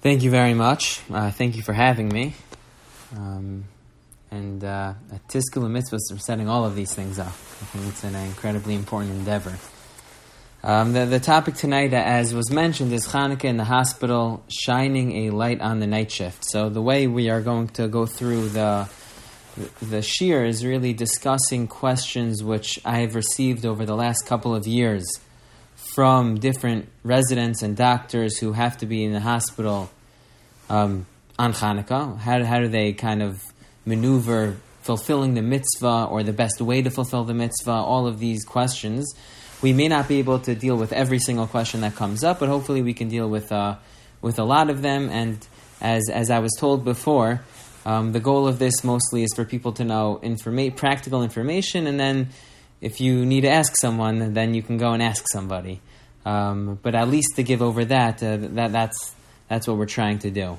Thank you very much. Thank you for having me. At Tizkul Mitzvahs, we're setting all of these things up. I think it's an incredibly important endeavor. The topic tonight, as was mentioned, is Hanukkah in the hospital, shining a light on the night shift. So the way we are going to go through the shir is really discussing questions which I have received over the last couple of years from different residents and doctors who have to be in the hospital on Hanukkah. How do they kind of maneuver fulfilling the mitzvah or the best way to fulfill the mitzvah? All of these questions. We may not be able to deal with every single question that comes up, but hopefully we can deal with a lot of them. And as I was told before, the goal of this mostly is for people to know practical information, and then if you need to ask someone, then you can go and ask somebody. But at least to give over that's what we're trying to do.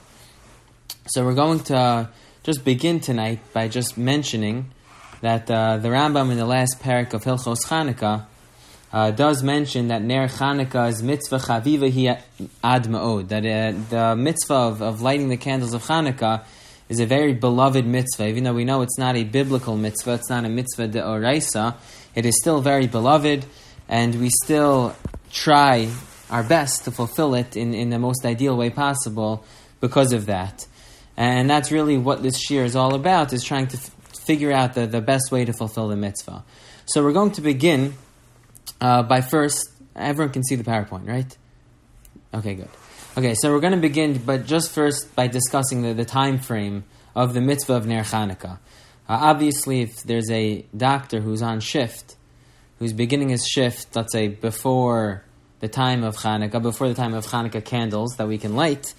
So we're going to just begin tonight by just mentioning that the Rambam in the last parak of Hilchos Chanukah does mention that Ner Chanukah's mitzvah chaviva hi ad ma'od, that the mitzvah of lighting the candles of Chanukah is a very beloved mitzvah. Even though we know it's not a biblical mitzvah, it's not a mitzvah de'oraisa, it is still very beloved, and we still try our best to fulfill it in the most ideal way possible because of that. And that's really what this shir is all about, is trying to figure out the best way to fulfill the mitzvah. So we're going to begin by first, everyone can see the PowerPoint, right? Okay, good. Okay, so we're going to begin, but just first by discussing the time frame of the mitzvah of Ner Chanukah. Obviously, if there's a doctor who's on shift, who's beginning his shift, let's say before the time of Chanukah candles that we can light,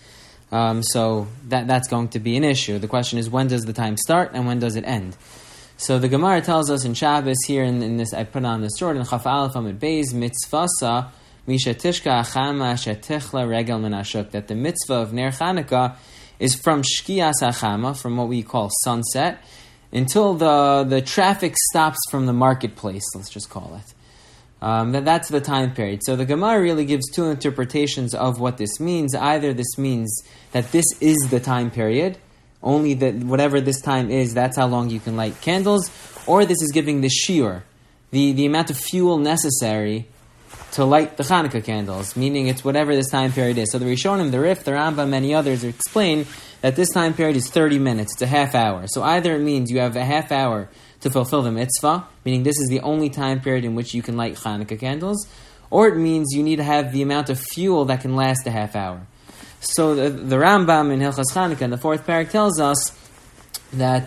so that's going to be an issue. The question is, when does the time start and when does it end? So the Gemara tells us in Shabbos here in this, I put on the sword in Chaf Aleph Amud Beis, mitzvasa misha tishka achama shetichla regel menashuk, that the mitzvah of Ner Chanukah is from shkias achama, from what we call sunset, until the traffic stops from the marketplace, let's just call it. That's the time period. So the Gemara really gives two interpretations of what this means. Either this means that this is the time period, only that whatever this time is, that's how long you can light candles, or this is giving the shiur, the amount of fuel necessary to light the Chanukah candles, meaning it's whatever this time period is. So the Rishonim, the Rif, the Rambam, many others explain that this time period is 30 minutes, it's a half hour. So either it means you have a half hour to fulfill the mitzvah, meaning this is the only time period in which you can light Chanukah candles, or it means you need to have the amount of fuel that can last a half hour. So the Rambam in Hilchos Chanukah in the fourth parak tells us that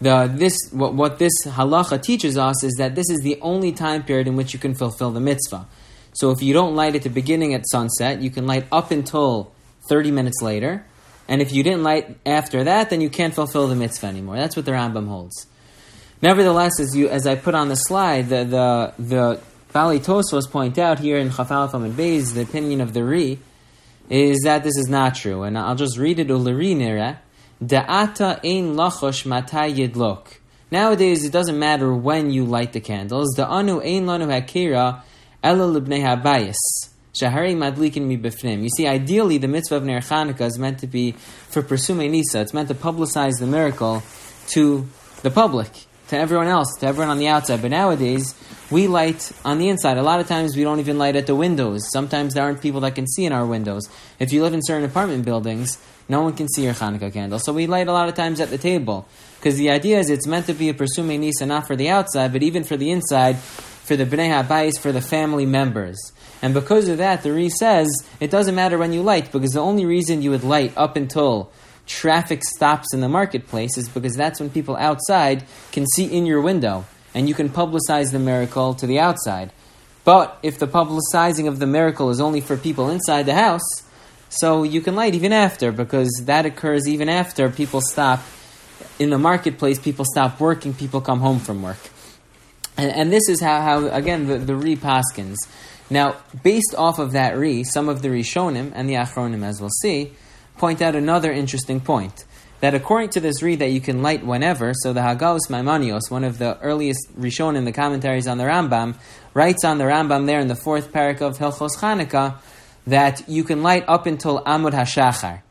what this halacha teaches us is that this is the only time period in which you can fulfill the mitzvah. So if you don't light at the beginning at sunset, you can light up until 30 minutes later, and if you didn't light after that, then you can't fulfill the mitzvah anymore. That's what the Rambam holds. Nevertheless, as I put on the slide, the Bali Tosfos point out here in Chaf Aleph Amud Beis, the opinion of the Ri, is that this is not true. And I'll just read it. Uleri nira, da'ata ein lachosh matay yidlok. Nowadays, it doesn't matter when you light the candles. Da'anu ein lanu hakira ela libnei habayis. Shahari madlikin mi bifnim. You see, ideally, the mitzvah of Ner Chanukah is meant to be for Persumei Nisa. It's meant to publicize the miracle to the public, to everyone else, to everyone on the outside. But nowadays, we light on the inside. A lot of times we don't even light at the windows. Sometimes there aren't people that can see in our windows. If you live in certain apartment buildings, no one can see your Chanukah candle. So we light a lot of times at the table. Because the idea is it's meant to be a Persumei Nisa, not for the outside, but even for the inside, for the Bnei HaBayis, for the family members. And because of that, the Ri says, it doesn't matter when you light, because the only reason you would light up until traffic stops in the marketplace is because that's when people outside can see in your window, and you can publicize the miracle to the outside. But if the publicizing of the miracle is only for people inside the house, so you can light even after, because that occurs even after people stop in the marketplace, people stop working, people come home from work. And this is how again, the Ri paskins. Now, based off of that Ri, some of the Rishonim, and the Achronim, as we'll see, point out another interesting point. That according to this Ri, that you can light whenever, so the Haggaos Maimonios, one of the earliest Rishonim, the commentaries on the Rambam, writes on the Rambam there in the fourth parak of Hilchos Chanukah, that you can light up until Amud HaShachar.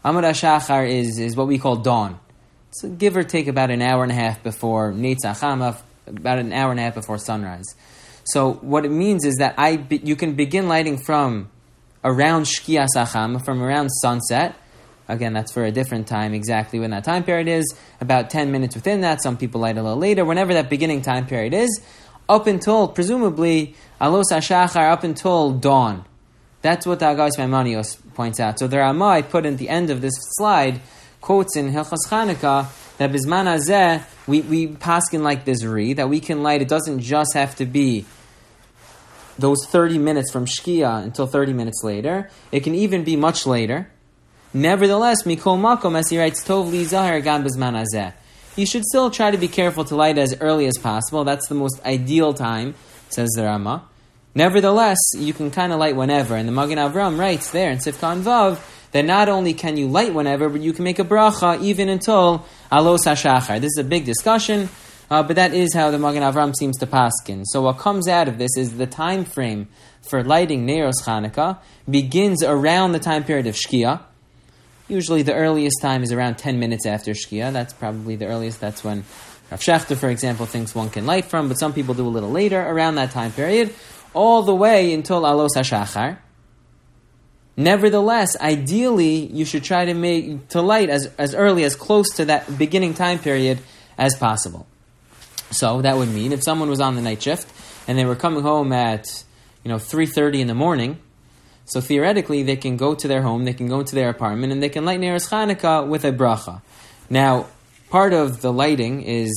Amud HaShachar is what we call dawn. So give or take about an hour and a half before Netzach Hamav, about an hour and a half before sunrise. So what it means is that you can begin lighting from around Shkias HaChama, from around sunset. Again, that's for a different time, exactly when that time period is. About 10 minutes within that, some people light a little later, whenever that beginning time period is, up until, presumably, Alos HaShachar, up until dawn. That's what the Agos Maimonios points out. So the Ramah I put in the end of this slide quotes in Hilchos Chanukah that Bizman Hazeh, we paskin like this that we can light, it doesn't just have to be those 30 minutes from Shkia until 30 minutes later. It can even be much later. Nevertheless, Mikol Makom, as he writes, Tov Li Zahar Gam Bizman Hazeh. You should still try to be careful to light as early as possible. That's the most ideal time, says the Ramah. Nevertheless, you can kind of light whenever. And the Magen Avram writes there in Sifkan Vav that not only can you light whenever, but you can make a bracha even until Alos HaShachar. This is a big discussion, but that is how the Magen Avram seems to paskin. So what comes out of this is the time frame for lighting Neiros Chanukah begins around the time period of Shkia. Usually the earliest time is around 10 minutes after Shkia. That's probably the earliest. That's when Rav Shechter, for example, thinks one can light from, but some people do a little later, around that time period, all the way until Alos HaShachar. Nevertheless, ideally, you should try to light as early, as close to that beginning time period as possible. So that would mean if someone was on the night shift and they were coming home at 3:30 in the morning, so theoretically they can go to their home, they can go to their apartment, and they can light Neiros Chanukah with a bracha. Now, part of the lighting is,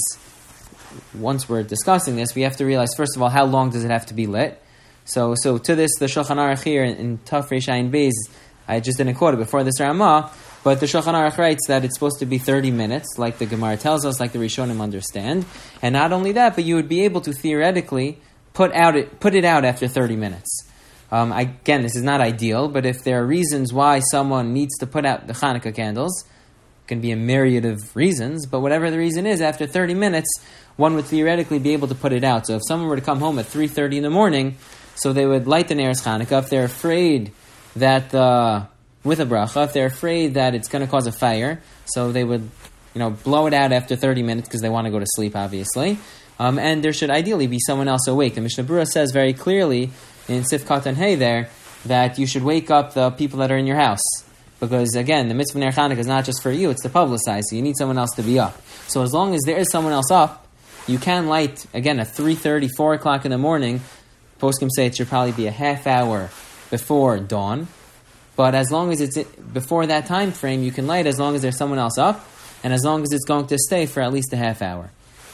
once we're discussing this, we have to realize, first of all, how long does it have to be lit? So to this, the Shulchan Aruch here in Taf Reish Ayin Beis, I just didn't quote it before this Ramah, but the Shulchan Aruch writes that it's supposed to be 30 minutes, like the Gemara tells us, like the Rishonim understand. And not only that, but you would be able to theoretically put it out after 30 minutes. Again, this is not ideal, but if there are reasons why someone needs to put out the Hanukkah candles, it can be a myriad of reasons, but whatever the reason is, after 30 minutes, one would theoretically be able to put it out. So if someone were to come home at 3:30 in the morning, so they would light the Neiros Chanukah. If they're afraid that, with a bracha, if they're afraid that it's going to cause a fire, so they would, blow it out after 30 minutes because they want to go to sleep, obviously. And there should ideally be someone else awake. The Mishnah Berurah says very clearly in Sif Katan Hey there that you should wake up the people that are in your house. Because again, the mitzvah Ner Chanukah is not just for you, it's to publicize, so you need someone else to be up. So as long as there is someone else up, you can light, again, at 3:30, 4 o'clock in the morning. Poskim say it should probably be a half hour before dawn. But as long as it's before that time frame, you can light as long as there's someone else up, and as long as it's going to stay for at least a half hour.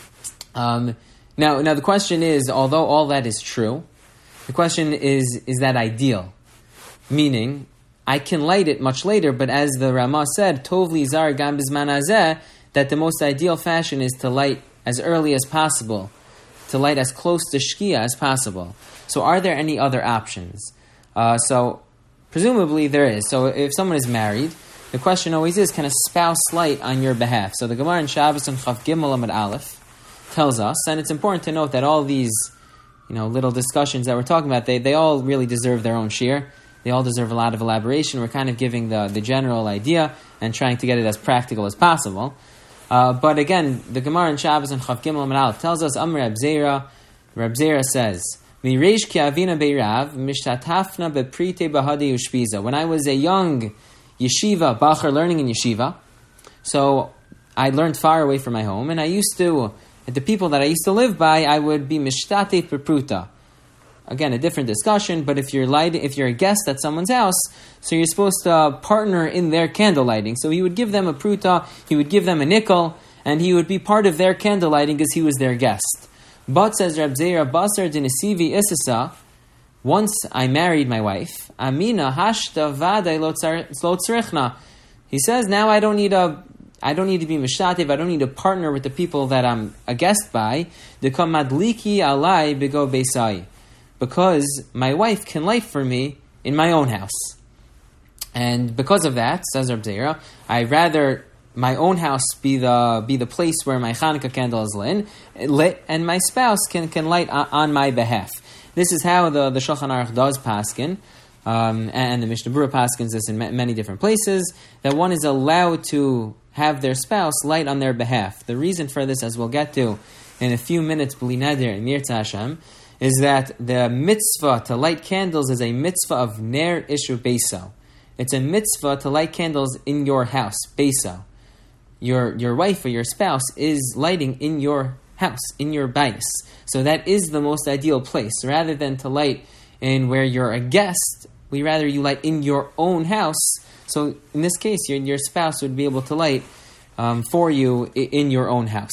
Now the question is, although all that is true, the question is that ideal? Meaning, I can light it much later, but as the Ramah said, Tov li zar gam bizman hazeh, that the most ideal fashion is to light as early as possible, to light as close to Shkia as possible. So are there any other options? So presumably there is. So if someone is married, the question always is, can a spouse light on your behalf? So the Gemara in Shabbos and Chav Gimel Amud Aleph tells us, and it's important to note that all these little discussions that we're talking about, they all really deserve their own shir. They all deserve a lot of elaboration. We're kind of giving the general idea and trying to get it as practical as possible. But again, the Gemara in Shabbos and Chav Gimel Amud Aleph tells us, Amr Reb Zera says, when I was a young yeshiva bacher learning in yeshiva, so I learned far away from my home, and I used to, the people that I used to live by, I would be mishtatef bepruta. Again, a different discussion, but if you're a guest at someone's house, so you're supposed to partner in their candle lighting. So he would give them a pruta, he would give them a nickel, and he would be part of their candle lighting because he was their guest. But, says Reb Zera, Basar dinesivi isisa, once I married my wife, Amina hashta vaday lo tzrichna. He says, now I don't need to be mishatev, I don't need to partner with the people that I'm a guest by, dekam madliki alai bego beisai, because my wife can light for me in my own house. And because of that, says Reb Zera, I rather my own house be the place where my Hanukkah candle is lit, and my spouse can light on my behalf. This is how the Shulchan Aruch does paskin. and the Mishnah Berurah paskins this in many different places, that one is allowed to have their spouse light on their behalf. The reason for this, as we'll get to in a few minutes, B'li Neder and Mirza Hashem, is that the mitzvah to light candles is a mitzvah of Ner Ishu Beiso. It's a mitzvah to light candles in your house, Beiso. Your wife or your spouse is lighting in your house, in your bayis. So that is the most ideal place. Rather than to light in where you're a guest, we rather you light in your own house. So in this case, your spouse would be able to light for you in your own house.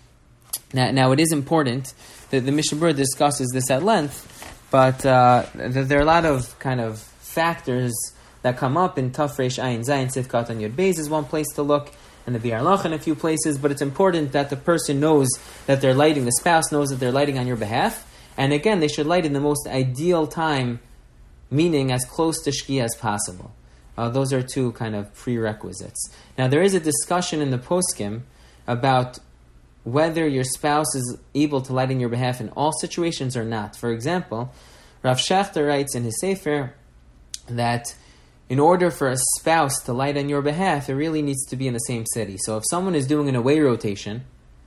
Now it is important that the Mishnah Berurah discusses this at length, but there are a lot of kind of factors that come up in Taf Reish Ayin Zayin Sifkat and Yud Beis is one place to look, and the Biur Halacha in a few places, but it's important that the person knows that they're lighting, the spouse knows that they're lighting on your behalf, and again, they should light in the most ideal time, meaning as close to Shkia as possible. Those are two kind of prerequisites. Now, there is a discussion in the poskim about whether your spouse is able to light on your behalf in all situations or not. For example, Rav Schachter writes in his Sefer that in order for a spouse to light on your behalf, it really needs to be in the same city. So if someone is doing an away rotation,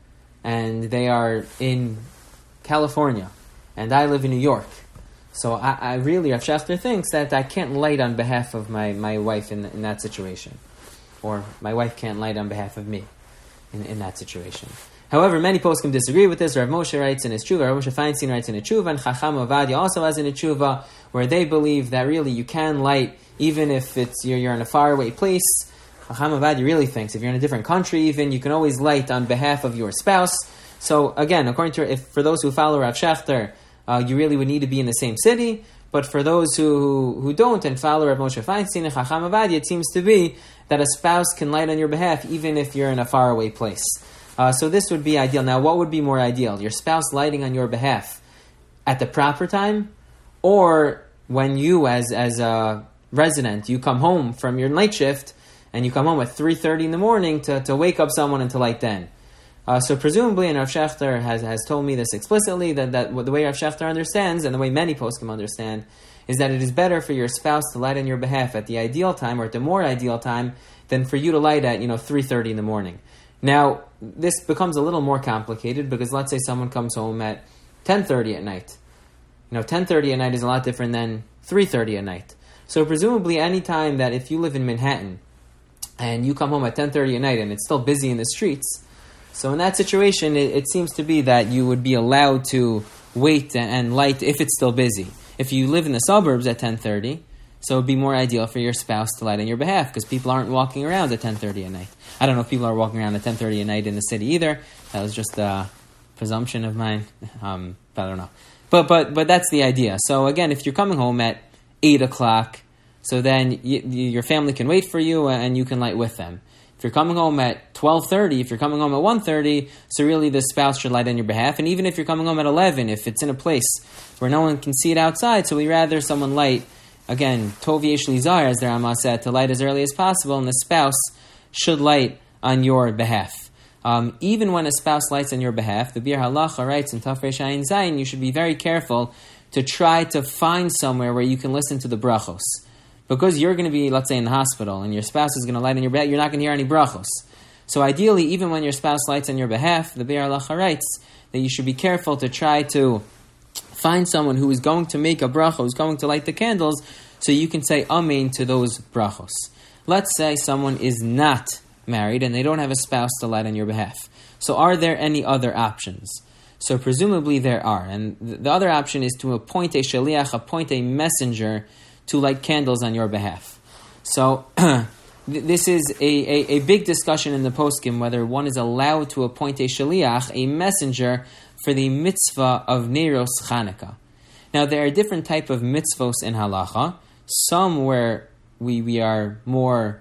and they are in California, and I live in New York, so I really, Rav Schachter thinks that I can't light on behalf of my wife in that situation. Or my wife can't light on behalf of me in that situation. However, many poskim disagree with this. Rav Moshe writes in his tshuva, Rav Moshe Feinstein writes in his tshuva, and Chacham Ovadia also has in his tshuva, where they believe that really you can light even if you're in a faraway place. Chacham Ovadia really thinks if you're in a different country, even you can always light on behalf of your spouse. So again, according to for those who follow Rav Schachter, you really would need to be in the same city. But for those who don't and follow Rav Moshe Feinstein and Chacham Ovadia, it seems to be that a spouse can light on your behalf even if you're in a faraway place. So this would be ideal. Now, what would be more ideal? Your spouse lighting on your behalf at the proper time, or when you, as a resident, you come home from your night shift and you come home at 3:30 in the morning to wake up someone and to light then. So presumably, and Rav Schachter has told me this explicitly, that the way Rav Schachter understands, and the way many poskim understand, is that it is better for your spouse to light on your behalf at the ideal time, or at the more ideal time, than for you to light at 3:30 in the morning. Now, this becomes a little more complicated because let's say someone comes home at 10:30 at night. 10:30 at night is a lot different than 3:30 at night. So presumably any time that if you live in Manhattan and you come home at 10:30 at night and it's still busy in the streets, so in that situation it seems to be that you would be allowed to wait and light if it's still busy. If you live in the suburbs at 10:30, so it would be more ideal for your spouse to light on your behalf because people aren't walking around at 10:30 at night. I don't know if people are walking around at 10:30 at night in the city either. That was just a presumption of mine. I don't know. But that's the idea. So again, if you're coming home at 8 o'clock, so then your family can wait for you and you can light with them. If you're coming home at 12:30, if you're coming home at 1:30, so really the spouse should light on your behalf. And even if you're coming home at 11, if it's in a place where no one can see it outside, so we rather someone light, again, Tov Yesh Lizar, as the Rama said, to light as early as possible, and the spouse should light on your behalf. Even when a spouse lights on your behalf, the Biur Halacha writes in Taf Reish Ayin Zayin, you should be very careful to try to find somewhere where you can listen to the brachos. Because you're going to be, let's say, in the hospital, and your spouse is going to light on your behalf, you're not going to hear any brachos. So ideally, even when your spouse lights on your behalf, the Biur Halacha writes that you should be careful to try to find someone who is going to make a bracha, who's going to light the candles, so you can say amen to those brachos. Let's say someone is not married and they don't have a spouse to light on your behalf. So are there any other options? So presumably there are. And the other option is to appoint a shaliach, appoint a messenger to light candles on your behalf. So this is a big discussion in the poskim whether one is allowed to appoint a shaliach, a messenger, for the mitzvah of Neiros Chanukah. Now there are different type of mitzvos in halacha. Some where we are more,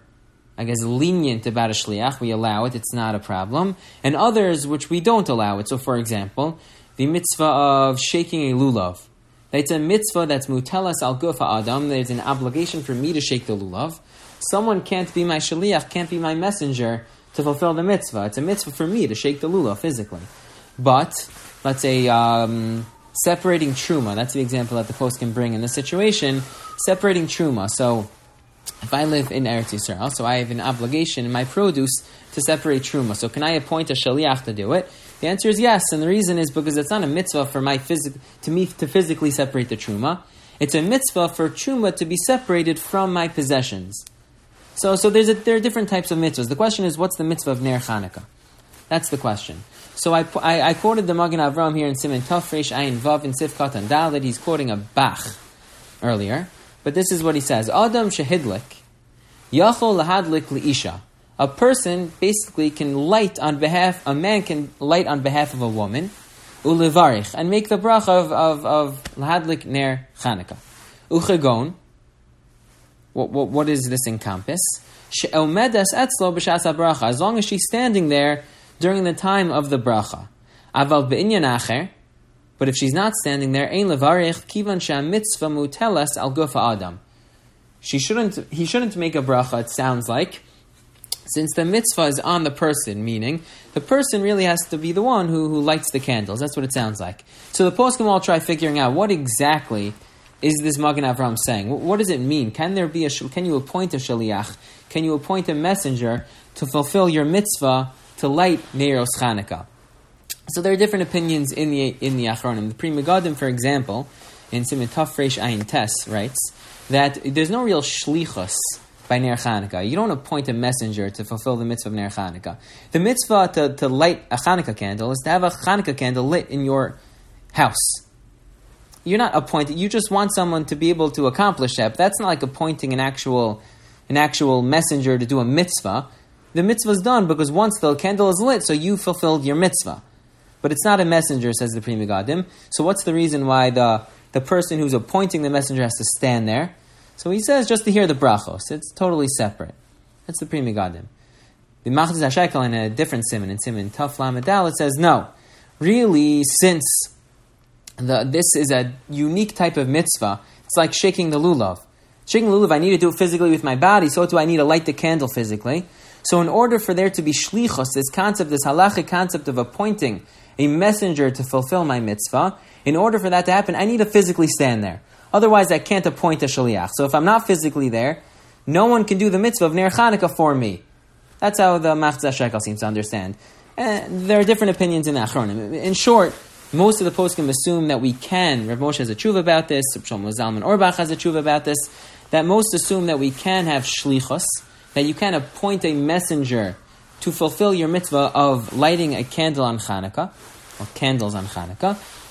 lenient about a shliach, we allow it, it's not a problem. And others which we don't allow it. So for example, the mitzvah of shaking a lulav. It's a mitzvah that's mutelas al guf ha'adam. There's an obligation for me to shake the lulav. Someone can't be my shaliach, can't be my messenger to fulfill the mitzvah. It's a mitzvah for me to shake the lulav physically. But let's say separating truma. That's the example that the post can bring in this situation. Separating truma. So, if I live in Eretz Yisrael, so I have an obligation in my produce to separate truma. So, can I appoint a shaliach to do it? The answer is yes, and the reason is because it's not a mitzvah for me to physically separate the truma. It's a mitzvah for truma to be separated from my possessions. So there are different types of mitzvahs. The question is, what's the mitzvah of Ner Chanukah? That's the question. So I quoted the Magen Avraham here in Siman Tov Reish Ayin Vav in Sif Katan Dal that he's quoting a Bach earlier, but this is what he says: Adam shehidlik yachol lahadlik liisha. A person basically can light on behalf. A man can light on behalf of a woman, ulevarich, and make the bracha of lahadlik Ner Chanukah. Uchegon. What does this encompass? As long as she's standing there during the time of the bracha. Aval be'inyan acher, but if she's not standing there, ein levarich kivan she'amitzvah mutelas al gufa adam. He shouldn't make a bracha, it sounds like, since the mitzvah is on the person, meaning the person really has to be the one who lights the candles. That's what it sounds like. So the poskim all try figuring out what exactly is this Magen Avraham saying? What does it mean? Can you appoint a shaliach? Can you appoint a messenger to fulfill your mitzvah to light Neiros Chanukah? So there are different opinions in the Achronim. The Pri Megadim, for example, in Siman Tov Reish Ayin Tes, writes that there's no real shlichus by Ner Chanukah. You don't appoint a messenger to fulfill the mitzvah of Ner Chanukah. The mitzvah to light a Chanukah candle is to have a Chanukah candle lit in your house. You're not appointed. You just want someone to be able to accomplish that. But that's not like appointing an actual messenger to do a mitzvah. The mitzvah is done because once the candle is lit, so you fulfilled your mitzvah. But it's not a messenger, says the Pri Megadim. So what's the reason why the person who's appointing the messenger has to stand there? So he says just to hear the brachos. It's totally separate. That's the Pri Megadim. The Machzis HaShekel in a different siman, in Siman Tov Lamed Dal, it says no. Really, since this is a unique type of mitzvah, it's like shaking the lulav. Shaking the lulav, I need to do it physically with my body, so do I need to light the candle physically. So in order for there to be shlichus, this halachic concept of appointing a messenger to fulfill my mitzvah, in order for that to happen, I need to physically stand there. Otherwise, I can't appoint a shaliach. So if I'm not physically there, no one can do the mitzvah of Ner Chanukah for me. That's how the Machzis HaShekel seems to understand. And there are different opinions in the Achronim. In short, most of the poskim assume that we can. Rav Moshe has a tshuva about this. Rav Shlomo Zalman Auerbach has a tshuva about this. That most assume that we can have shlichus, that you can appoint a messenger to fulfill your mitzvah of lighting a candle on Chanukah, or candles on Chanukah,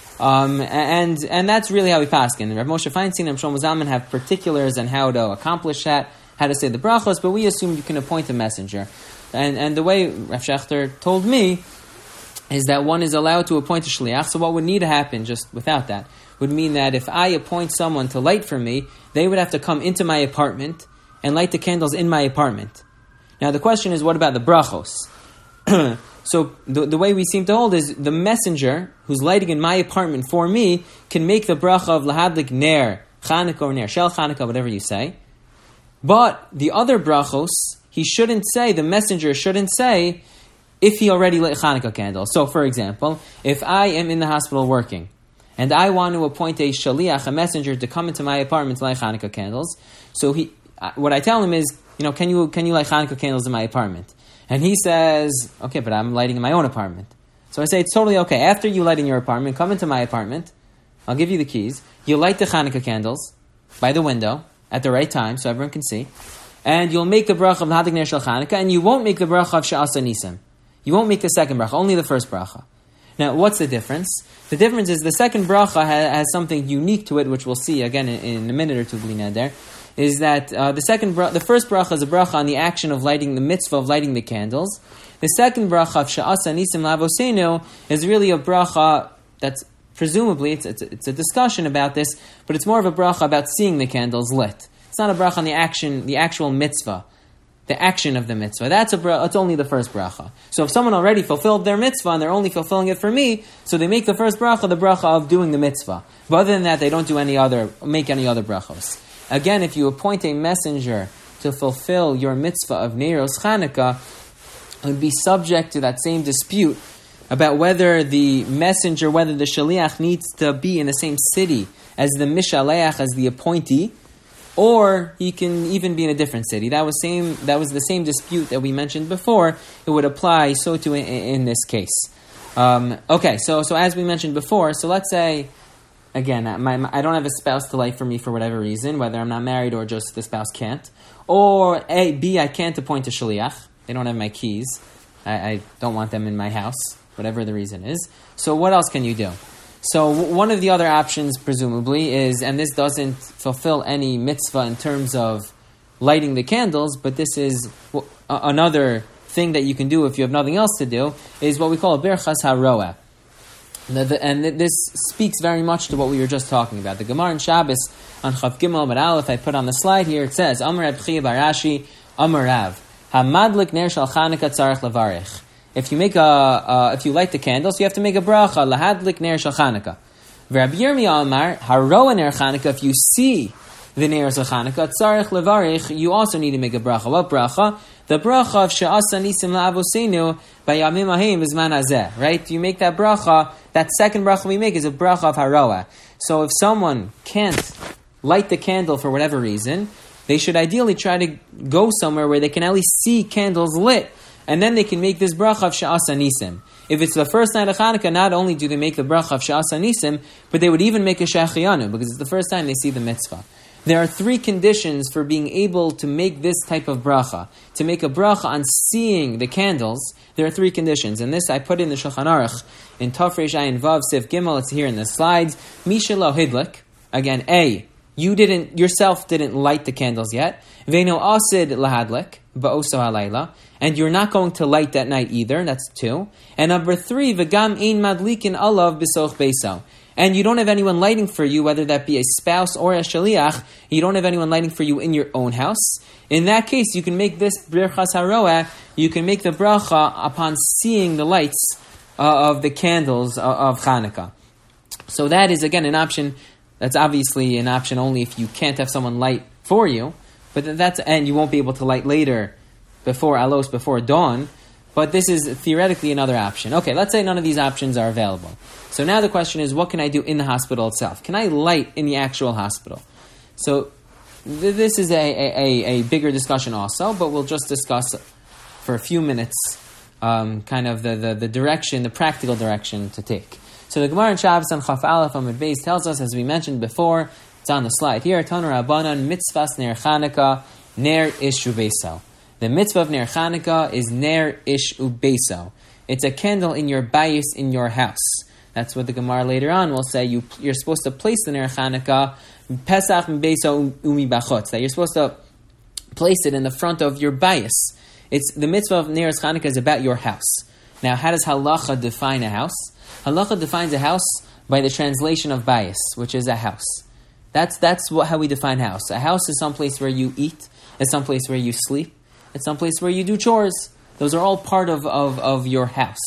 and that's really how we paskin. Rav Moshe Feinstein and Shlomo Zalman have particulars on how to accomplish that, how to say the brachos, but we assume you can appoint a messenger. And the way Rav Shechter told me is that one is allowed to appoint a shliach. So what would need to happen just without that would mean that if I appoint someone to light for me, they would have to come into my apartment and light the candles in my apartment. Now the question is, what about the brachos? So the way we seem to hold is the messenger who's lighting in my apartment for me can make the bracha of lahadlik ner Chanukah or ner shel Chanukah, whatever you say. But the other brachos, the messenger shouldn't say if he already lit Chanukah candles. So, for example, if I am in the hospital working, and I want to appoint a shaliach, a messenger, to come into my apartment to light Chanukah candles, so what I tell him is, can you light Chanukah candles in my apartment? And he says, okay, but I'm lighting in my own apartment. So I say, it's totally okay. After you light in your apartment, come into my apartment. I'll give you the keys. You light the Chanukah candles by the window at the right time so everyone can see. And you'll make the bracha of Lahadlik Ner Shel Chanukah, and you won't make the bracha of She'asa Nisim. You won't make the second bracha, only the first bracha. Now, what's the difference? The difference is the second bracha has something unique to it, which we'll see again in a minute or two, Bli Neder, is that the first bracha is a bracha on the action of lighting, the mitzvah of lighting the candles. The second bracha of She'asa Nisim Lavosenu is really a bracha that's presumably, it's a discussion about this, but it's more of a bracha about seeing the candles lit. It's not a bracha on the actual mitzvah, the action of the mitzvah. It's only the first bracha. So if someone already fulfilled their mitzvah and they're only fulfilling it for me, so they make the first bracha the bracha of doing the mitzvah. But other than that, they don't make any other brachos. Again, if you appoint a messenger to fulfill your mitzvah of Neiros Chanukah, it would be subject to that same dispute about whether the messenger, whether the shaliach needs to be in the same city as the mishaleach, as the appointee, or he can even be in a different city. That was the same dispute that we mentioned before. It would apply so too in this case. Okay, so as we mentioned before, so let's say, again, I don't have a spouse to light for me for whatever reason, whether I'm not married or just the spouse can't. Or B, I can't appoint a shaliach. They don't have my keys. I don't want them in my house, whatever the reason is. So what else can you do? So one of the other options, presumably, is, and this doesn't fulfill any mitzvah in terms of lighting the candles, but this is another thing that you can do if you have nothing else to do, is what we call a birchas haroah. And this speaks very much to what we were just talking about. The Gemara in Shabbos on Chav Gimel Amud Aleph, I put on the slide here, it says, Amar Reb Chiya bar Rashi, Amar Rav, Hamadlik ner shal Chanukah tzarich levarich. If you light the candles, you have to make a bracha, lahadlik ner shal Chanukah. Rabbi Yirmiyah Amar, haroa ner Chanukah, if you see the ner shal Chanukah, tzarich levarich, you also need to make a bracha. What bracha? The bracha of she'asa nisim la'avoseinu bayamim ahim b'zman hazeh. Right? You make that bracha. That second bracha we make is a bracha of haroa. So if someone can't light the candle for whatever reason, they should ideally try to go somewhere where they can at least see candles lit, and then they can make this bracha of she'asa nisim. If it's the first night of Hanukkah, not only do they make the bracha of she'asa nisim, but they would even make a she'achiyanu, because it's the first time they see the mitzvah. There are 3 conditions for being able to make this type of bracha. To make a bracha on seeing the candles, there are 3 conditions. And this I put in the Shulchan Aruch in Tov Reish Ayin Vav Sif Gimel. It's here in the slides. Misha lo hidlik. Again, A, you yourself didn't light the candles yet. Veino asid lahadlik ba'oso halayla. And you're not going to light that night either. That's 2. And number 3, v'gam ein madlikin alav b'soch beiso. And you don't have anyone lighting for you, whether that be a spouse or a shaliach. You don't have anyone lighting for you in your own house. In that case, you can make this birchas haroah. You can make the bracha upon seeing the lights of the candles of Hanukkah. So that is, again, an option. That's obviously an option only if you can't have someone light for you. But and you won't be able to light later before dawn. But this is theoretically another option. Okay, let's say none of these options are available. So now the question is, what can I do in the hospital itself? Can I light in the actual hospital? So this is a bigger discussion also, but we'll just discuss for a few minutes kind of the direction, the practical direction to take. So the Gemara in Shabbos on Chaf Aleph Amud Beis tells us, as we mentioned before, it's on the slide here, Tanu Rabbanan mitzvahs ner Chanukah ner ish ubeso. The mitzvah of ner Chanukah is ner ish ubeso. It's a candle in your bayis, in your house. That's what the Gemara later on will say. You're supposed to place the ner Chanukah pesach beso umi bachotz. That you're supposed to place it in the front of your bayis. It's the mitzvah of ner Chanukah is about your house. Now, how does halacha define a house? Halacha defines a house by the translation of bayis, which is a house. That's how we define house. A house is some place where you eat. It's some place where you sleep. It's some place where you do chores. Those are all part of your house.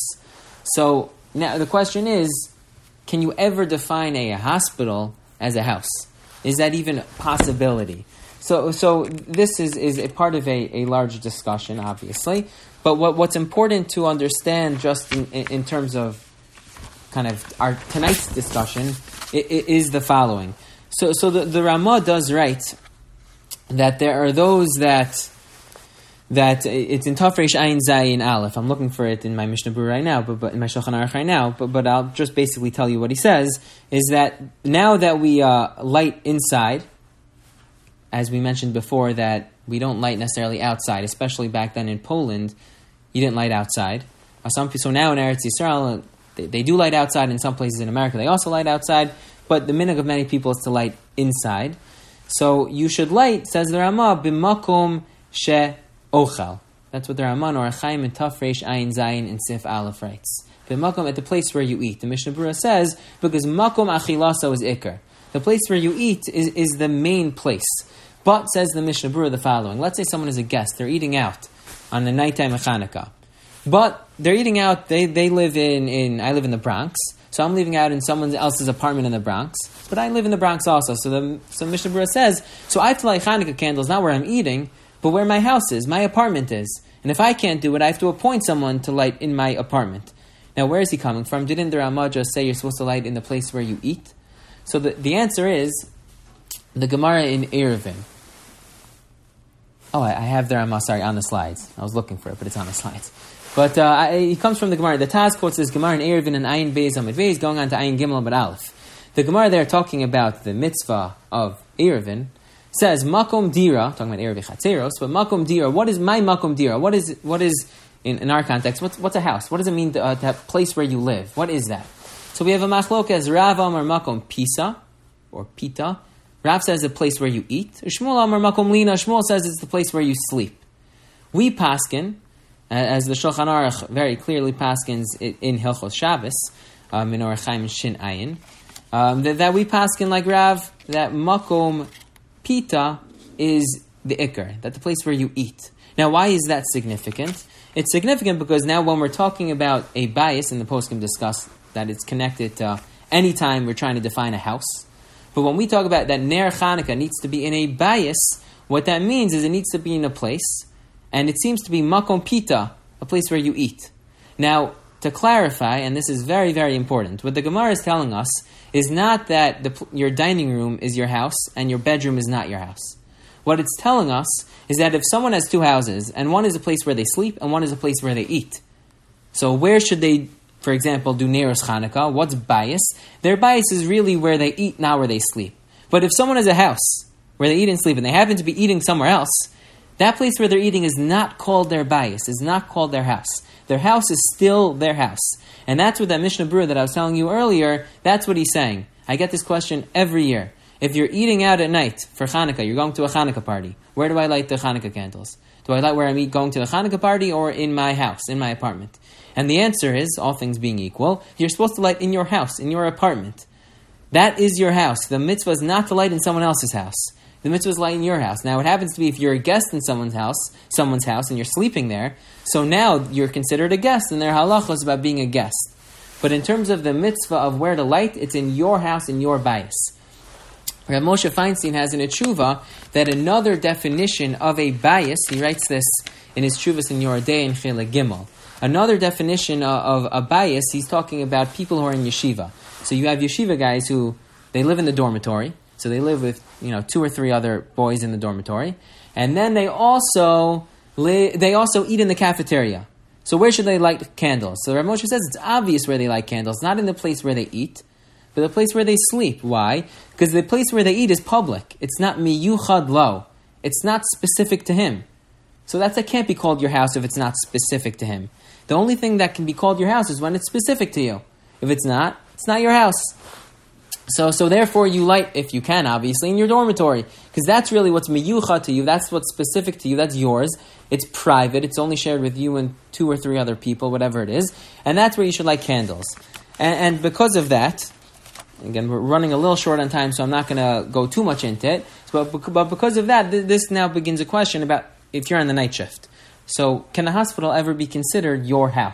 So now the question is, can you ever define a hospital as a house? Is that even a possibility? So this is a part of a larger discussion, obviously. But what's important to understand just in terms of kind of our tonight's discussion is the following. So the Ramah does write that there are those that it's in Tov Reish Ayin Zayin Aleph. I'm looking for it in my Mishnah Berurah right now, but in my Shulchan Aruch right now. But I'll just basically tell you what he says is that now that we light inside, as we mentioned before, that we don't light necessarily outside, especially back then in Poland, you didn't light outside. So now in Eretz Yisrael, they do light outside. In some places in America, they also light outside. But the minhag of many people is to light inside. So you should light, says the Ramah, b'makom she ochal. That's what the Ramah or Chaim in Tov Reish Ayin Zayin in Sif Aleph writes. B'makom, at the place where you eat. The Mishnah Berurah says, because makom achilaso is ikar. The place where you eat is the main place. But, says the Mishnah Berurah, the following. Let's say someone is a guest. They're eating out on the nighttime of Hanukkah. But they're eating out, they live I live in the Bronx. So I'm living out in someone else's apartment in the Bronx. But I live in the Bronx also. So Mishnah Berurah says, so I have to light Hanukkah candles not where I'm eating, but where my house is, my apartment is. And if I can't do it, I have to appoint someone to light in my apartment. Now, where is he coming from? Didn't the Ramah just say you're supposed to light in the place where you eat? So the answer is the Gemara in Eruvin. Oh, I have the Ramah, on the slides. I was looking for it, but it's on the slides. But he comes from the Gemara. The Taz quotes this Gemara in Eruvin and Ayin Beis Amid Beis, going on to Ayin Gimel Amid Aleph. The Gemara there talking about the mitzvah of Eruvin says Makom Dira, talking about Erev Chatzeros, but Makom Dira, what is my Makom Dira? What is in our context, what's a house? What does it mean to have a place where you live? What is that? So we have a machlok as Rav Amar Makom Pisa, or Pita. Rav says a place where you eat. Shmuel Amar Makom Lina. Shmuel says it's the place where you sleep. We paskin, as the Shulchan Aruch very clearly paskins in Hilchos Shabbos, in Orach Chaim Shin Ayin, that we paskin like Rav, that Makom Pita is the Iker, that the place where you eat. Now, why is that significant? It's significant because now when we're talking about a bias, and the poskim discuss that it's connected to any time we're trying to define a house. But when we talk about that Ner Chanukah needs to be in a bias, what that means is it needs to be in a place, and it seems to be Makom Pita, a place where you eat. Now, to clarify, and this is very, very important, what the Gemara is telling us is not that your dining room is your house and your bedroom is not your house. What it's telling us is that if someone has two houses, and one is a place where they sleep, and one is a place where they eat, so where should they, for example, do Neros Chanukah? What's bias? Their bias is really where they eat, not where they sleep. But if someone has a house where they eat and sleep, and they happen to be eating somewhere else, that place where they're eating is not called their bias, is not called their house. Their house is still their house. And that's what that Mishnah Berurah that I was telling you earlier, that's what he's saying. I get this question every year. If you're eating out at night for Chanukah, you're going to a Chanukah party, where do I light the Chanukah candles? Do I light where I'm going to the Chanukah party or in my house, in my apartment? And the answer is, all things being equal, you're supposed to light in your house, in your apartment. That is your house. The mitzvah is not to light in someone else's house. The mitzvah is light in your house. Now, it happens to be if you're a guest in someone's house, and you're sleeping there, so now you're considered a guest, and there are halachos about being a guest. But in terms of the mitzvah of where to light, it's in your house, in your bias. Rav Moshe Feinstein has in a tshuva that another definition of a bias, he writes this in his tshuvas in Yoredei and Chilek Gimel. Another definition of a bias, he's talking about people who are in yeshiva. So you have yeshiva guys who, they live in the dormitory, so they live with 2 or 3 other boys in the dormitory, and then they also eat in the cafeteria. So where should they light candles? So Rav Moshe says it's obvious where they light candles, not in the place where they eat, but the place where they sleep. Why? Because the place where they eat is public. It's not miyuchad lo. It's not specific to him. So that can't be called your house if it's not specific to him. The only thing that can be called your house is when it's specific to you. If it's not your house. So therefore you light, if you can, obviously, in your dormitory. Because that's really what's miyuchad to you. That's what's specific to you. That's yours. It's private. It's only shared with you and 2 or 3 other people, whatever it is. And that's where you should light candles. And because of that, again, we're running a little short on time, so I'm not going to go too much into it. But because of that, this now begins a question about if you're on the night shift. So, can a hospital ever be considered your house?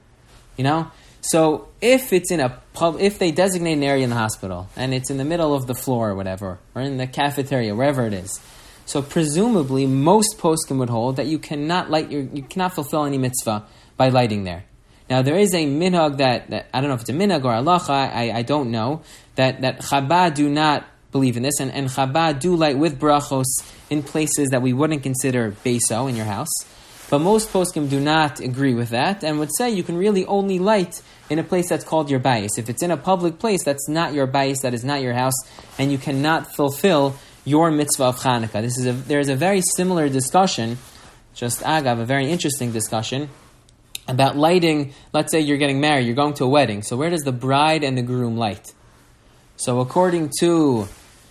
So, if it's in if they designate an area in the hospital, and it's in the middle of the floor or whatever, or in the cafeteria, wherever it is, so presumably most poskim would hold that you cannot fulfill any mitzvah by lighting there. Now, there is a minhag that I don't know if it's a minhag or halacha, I don't know, that Chabad do not believe in this, and Chabad do light with brachos in places that we wouldn't consider beso in your house. But most poskim do not agree with that, and would say you can really only light in a place that's called your bayis. If it's in a public place, that's not your bayis, that is not your house, and you cannot fulfill your mitzvah of Chanukah. There is a very similar discussion, just agav, a very interesting discussion, about lighting. Let's say you're getting married, you're going to a wedding. So where does the bride and the groom light? So according to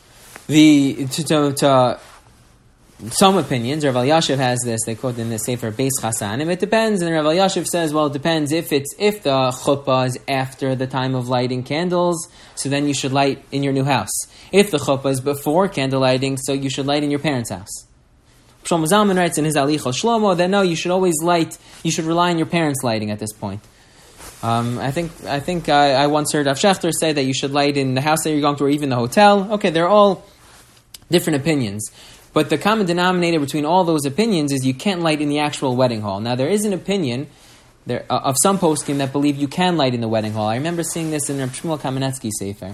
some opinions, Rav Elyashiv has this, they quote in the Sefer Beis Chasanim, it depends, and Rav Elyashiv says, well, it depends if the chuppah is after the time of lighting candles, so then you should light in your new house. If the chuppah is before candle lighting, so you should light in your parents' house. Shlomo Zalman writes in his Alichos Shlomo that no, you should always light, you should rely on your parents' lighting at this point. I think I once heard Rav Shechter say that you should light in the house that you're going to, or even the hotel. Okay, they're all different opinions. But the common denominator between all those opinions is you can't light in the actual wedding hall. Now, there is an opinion of some poskim that believe you can light in the wedding hall. I remember seeing this in Reb Shmuel Kamenetsky Sefer.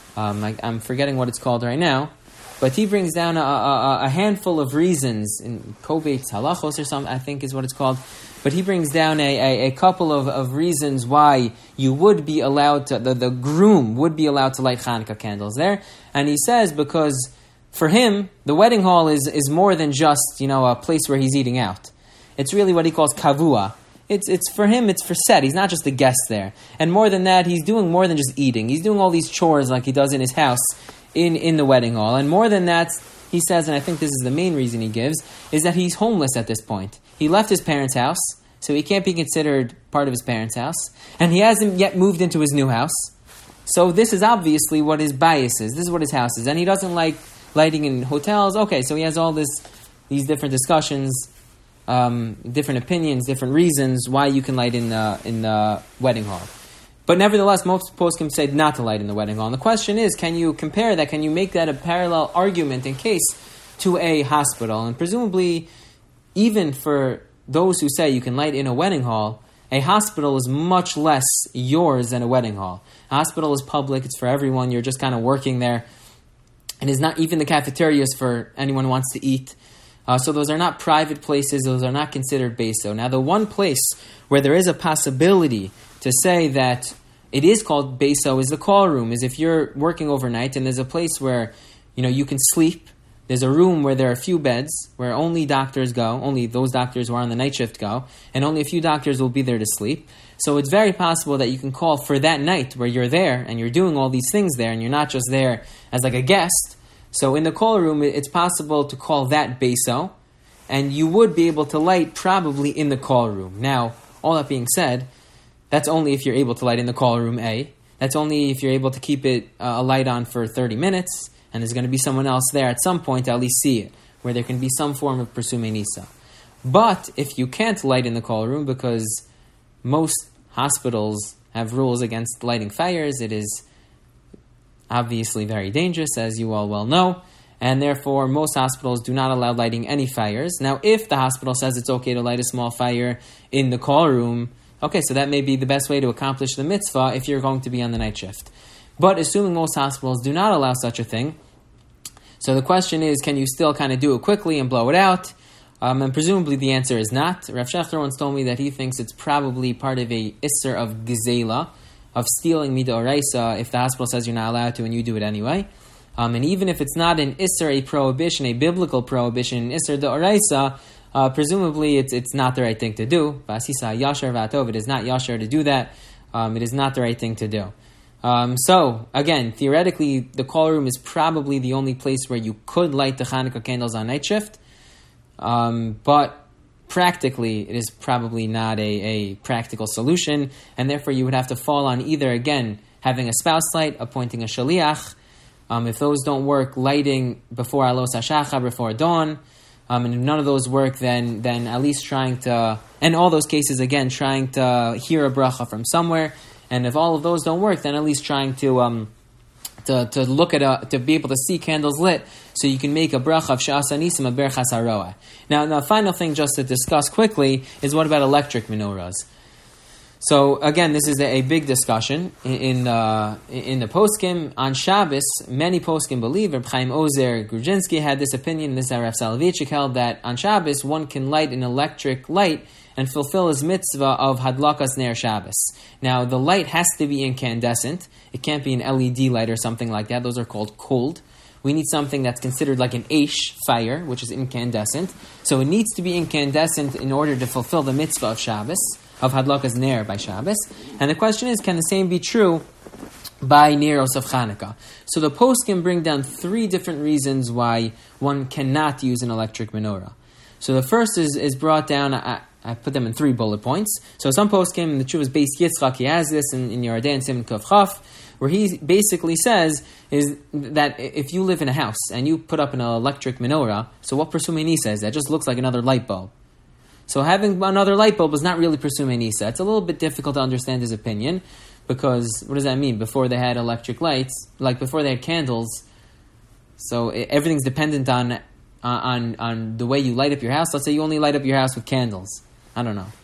I'm forgetting what it's called right now, but he brings down a handful of reasons in Kovetz Halachos or something, I think is what it's called. But he brings down a couple of reasons why you would be allowed to, the groom would be allowed to light Hanukkah candles there. And he says because for him, the wedding hall is more than just, a place where he's eating out. It's really what he calls kavua. It's for him, it's for set. He's not just a guest there. And more than that, he's doing more than just eating. He's doing all these chores like he does in his house in the wedding hall. And more than that, he says, and I think this is the main reason he gives, is that he's homeless at this point. He left his parents' house, so he can't be considered part of his parents' house. And he hasn't yet moved into his new house. So this is obviously what his bias is. This is what his house is. And he doesn't like lighting in hotels. Okay, so he has all these different discussions, different opinions, different reasons why you can light in the wedding hall. But nevertheless, most poskim say not to light in the wedding hall. And the question is, can you compare that? Can you make that a parallel argument in case to a hospital? And presumably, even for those who say you can light in a wedding hall, a hospital is much less yours than a wedding hall. A hospital is public, it's for everyone, you're just kind of working there. And it's not even the cafeterias for anyone who wants to eat. So those are not private places, those are not considered beso. Now the one place where there is a possibility to say that it is called beso is the call room, is if you're working overnight and there's a place where you can sleep. There's a room where there are a few beds, where only doctors go, only those doctors who are on the night shift go, and only a few doctors will be there to sleep. So it's very possible that you can call for that night where you're there and you're doing all these things there and you're not just there as like a guest. So in the call room, it's possible to call that beso, and you would be able to light probably in the call room. Now, all that being said, that's only if you're able to light in the call room A. That's only if you're able to keep it a light on for 30 minutes, and there's going to be someone else there at some point to at least see it, where there can be some form of Persume Nisa. But if you can't light in the call room, because most hospitals have rules against lighting fires, it is obviously very dangerous, as you all well know, and therefore most hospitals do not allow lighting any fires. Now, if the hospital says it's okay to light a small fire in the call room, okay, so that may be the best way to accomplish the mitzvah if you're going to be on the night shift. But assuming most hospitals do not allow such a thing, so the question is, can you still kind of do it quickly and blow it out? And presumably the answer is not. Rav Shechter once told me that he thinks it's probably part of a isser of gezela, of stealing midoraisa, if the hospital says you're not allowed to and you do it anyway. And even if it's not an isser, a prohibition, a biblical prohibition, an isser deoraisa, presumably it's not the right thing to do. Vasisa yashar vatov, it is not yashar to do that. It is not the right thing to do. So, again, theoretically, the call room is probably the only place where you could light the Hanukkah candles on night shift. But practically, it is probably not a practical solution, and therefore you would have to fall on either, again, having a spouse light, appointing a shaliach. If those don't work, lighting before Alos HaShachar, before dawn. And if none of those work, then at least trying to, in all those cases, again, trying to hear a bracha from somewhere. And if all of those don't work, then at least trying to look at to be able to see candles lit, so you can make a bracha of she'asa nisim a berachas haroah. Now, the final thing just to discuss quickly is what about electric menorahs? So again, this is a big discussion in the poskim on Shabbos. Many poskim believe, Reb Chaim Ozer Grudzinski had this opinion. This Rav Soloveitchik held that on Shabbos one can light an electric light and fulfill his mitzvah of Hadlakas Ner Shabbos. Now, the light has to be incandescent. It can't be an LED light or something like that. Those are called cold. We need something that's considered like an Aish fire, which is incandescent. So it needs to be incandescent in order to fulfill the mitzvah of Shabbos, of Hadlakas Ner by Shabbos. And the question is, can the same be true by Neros of Chanukah? So the poskim bring down 3 different reasons why one cannot use an electric menorah. So the first is brought down, I put them in 3 bullet points. So some poskim, the Chuvas Beis Yitzchak, he has this in Yardei and Simon Kuf Chaf, where he basically says is that if you live in a house and you put up an electric menorah, so what Persume Nisa is? That just looks like another light bulb. So having another light bulb is not really Persume Nisa. It's a little bit difficult to understand his opinion, because what does that mean? Before they had electric lights, like before they had candles, so everything's dependent on the way you light up your house. Let's say you only light up your house with candles. I don't know.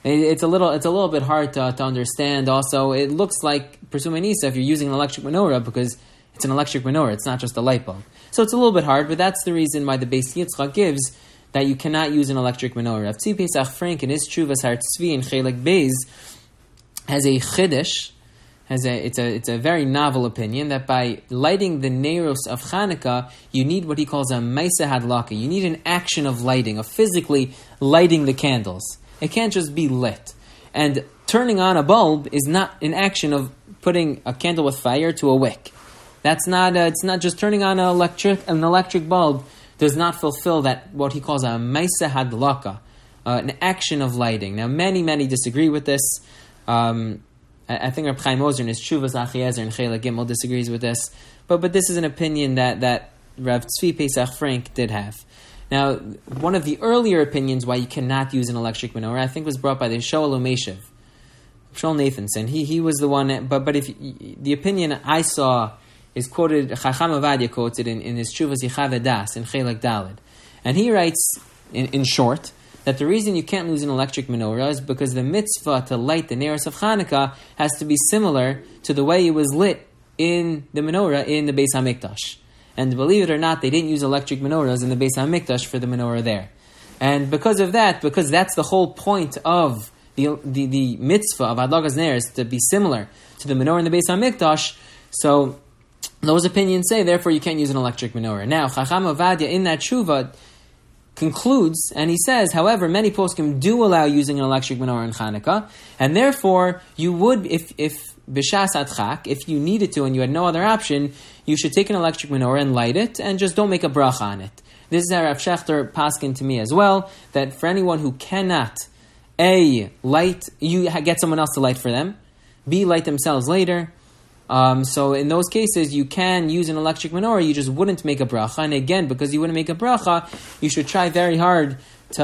It's a little bit hard to understand. Also, it looks like Persuma Nisa if you're using an electric menorah because it's an electric menorah. It's not just a light bulb. So it's a little bit hard, but that's the reason why the Beis Yitzchak gives that you cannot use an electric menorah. Rav Tzvi Pesach Frank in his Tshuvas Har Tzvi in Chelek Beis has a chiddush. It's a very novel opinion that by lighting the Neiros of Chanukah, you need what he calls a Maisa Hadlaka. You need an action of lighting, of physically lighting the candles. It can't just be lit. And turning on a bulb is not an action of putting a candle with fire to a wick. That's not. It's not just turning on an electric bulb. Does not fulfill that what he calls a Maisa Hadlaka, an action of lighting. Now, many disagree with this. I think Reb Chaim Ozer in his Tshuvas Achiezer and Chelek Gimel disagrees with this, but this is an opinion that Rav Tzvi Pesach Frank did have. Now, one of the earlier opinions why you cannot use an electric menorah, I think, was brought by the Shoel Umeshev, Shoel Nathanson. He was the one, but if the opinion I saw is quoted, Chacham Avadia quotes it in his Tshuvas Yichav Das in Chelek Daled, and he writes in short that the reason you can't use an electric menorah is because the mitzvah to light the Neiros of Chanukah has to be similar to the way it was lit in the menorah in the Beis HaMikdash. And believe it or not, they didn't use electric menorahs in the Beis HaMikdash for the menorah there. And because of that, because that's the whole point of the mitzvah of Adlagas Neiros to be similar to the menorah in the Beis HaMikdash, so those opinions say, therefore you can't use an electric menorah. Now, Chacham Avadia in that Tshuva concludes, and he says, however, many poskim do allow using an electric menorah in Chanukah, and therefore you would, if b'shas adchak, if you needed to and you had no other option, you should take an electric menorah and light it, and just don't make a bracha on it. This is how Rav Shechter paskin to me as well, that for anyone who cannot, A, light, you get someone else to light for them, B, light themselves later. So in those cases, you can use an electric menorah, you just wouldn't make a bracha. And again, because you wouldn't make a bracha, you should try very hard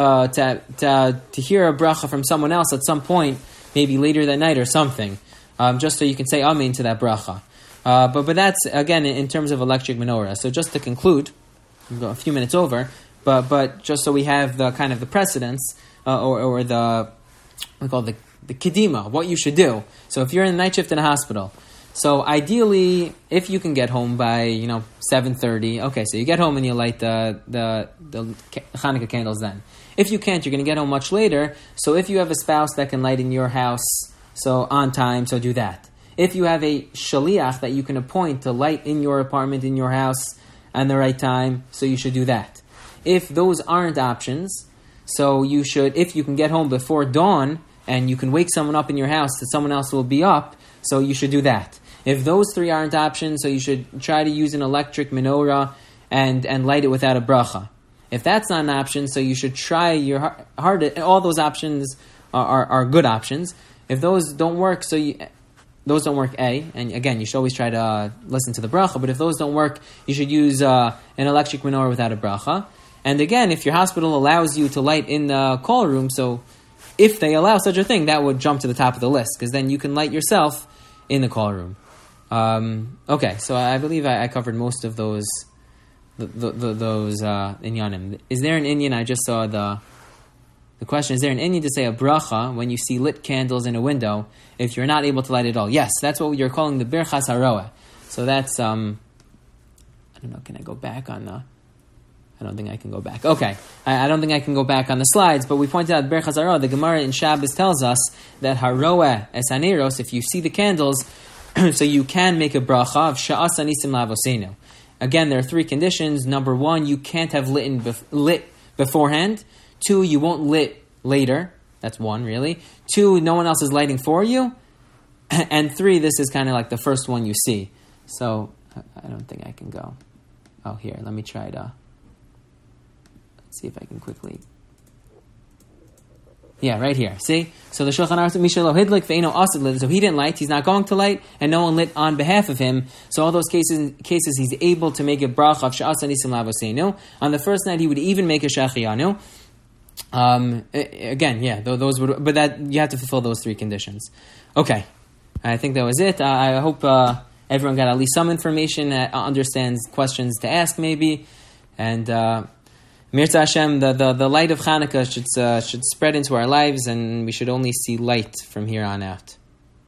to hear a bracha from someone else at some point, maybe later that night or something, just so you can say amen to that bracha. But that's, again, in terms of electric menorah. So just to conclude, we'll go a few minutes over, but just so we have the kind of the precedence, or the, we call it the kedima, what you should do. So if you're in the night shift in a hospital, so ideally, if you can get home by 7:30, okay, so you get home and you light the Hanukkah candles then. If you can't, you're going to get home much later. So if you have a spouse that can light in your house, so on time, so do that. If you have a shaliach that you can appoint to light in your apartment, in your house, at the right time, so you should do that. If those aren't options, so you should, if you can get home before dawn and you can wake someone up in your house that someone else will be up, so you should do that. If those three aren't options, so you should try to use an electric menorah and light it without a bracha. If that's not an option, so you should try your hardest. All those options are good options. If those don't work, those don't work, A, and again, you should always try to listen to the bracha, but if those don't work, you should use an electric menorah without a bracha. And again, if your hospital allows you to light in the call room, so if they allow such a thing, that would jump to the top of the list, because then you can light yourself in the call room. Okay, so I believe I covered most of those inyanim. Is there an inyan? I just saw the question. Is there an inyan to say a bracha when you see lit candles in a window if you're not able to light it all? Yes, that's what you're calling the birchas haroa. So that's I don't know. Can I go back on the? I don't think I can go back. Okay, I don't think I can go back on the slides, but we pointed out birchas haroa. The Gemara in Shabbos tells us that haroa es haneros, if you see the candles, so you can make a bracha of sha'as anisim lavosenu. Again, there are three conditions. Number one, you can't have lit beforehand. Two, you won't lit later. That's one, really. Two, no one else is lighting for you. And three, this is kind of like the first one you see. So I don't think I can go. Oh, here, let me try to... Let's see if I can quickly... Yeah, right here. See? So the Shulchan Aruch, Mishalo Hidlik, Feino Asid, so he didn't light, he's not going to light, and no one lit on behalf of him. So all those cases he's able to make a bracha of Sha'as Anisim Lavosenu. On the first night, he would even make a Shachiyanu. Again, yeah, those would, but that you have to fulfill those three conditions. Okay, I think that was it. I hope everyone got at least some information, understands questions to ask maybe, and Mirza Hashem, the light of Hanukkah should spread into our lives, and we should only see light from here on out.